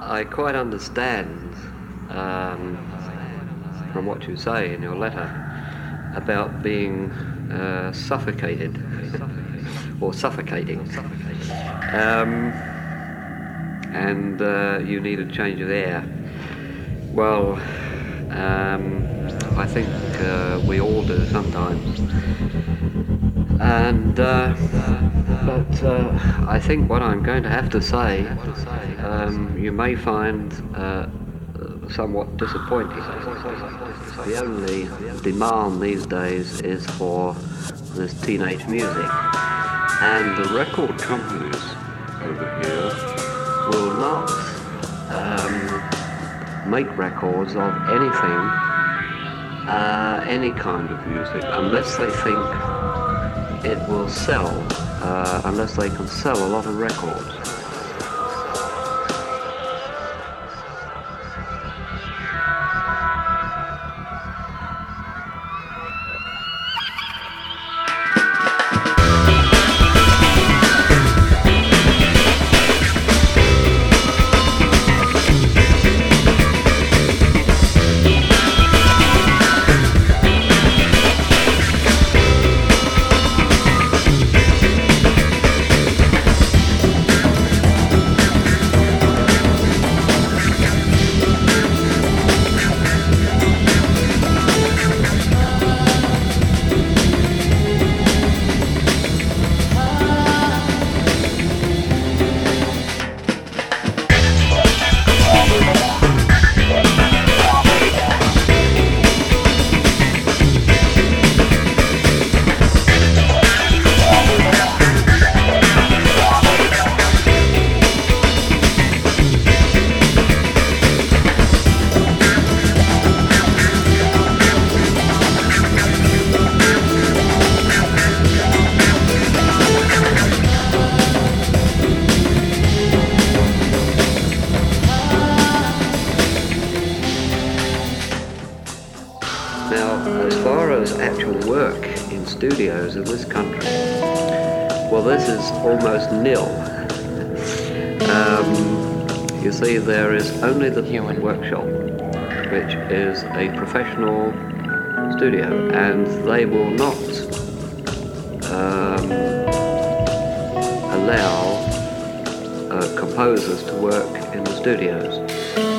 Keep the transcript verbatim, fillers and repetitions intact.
I quite understand um, from what you say in your letter about being uh, suffocated or suffocating, um, and uh, you need a change of air. Well, um, I think uh, we all do sometimes, and uh, but uh, I think what I'm going to have to say, um, you may find uh, somewhat disappointing. The only demand these days is for this teenage music, and the record companies over here will not um, make records of anything, uh, any kind of music, unless they think it will sell, uh, unless they can sell a lot of records. Actual work in studios in this country, well, this is almost nil. Um, you see, there is only the Human Workshop, which is a professional studio, and they will not um, allow uh, composers to work in the studios.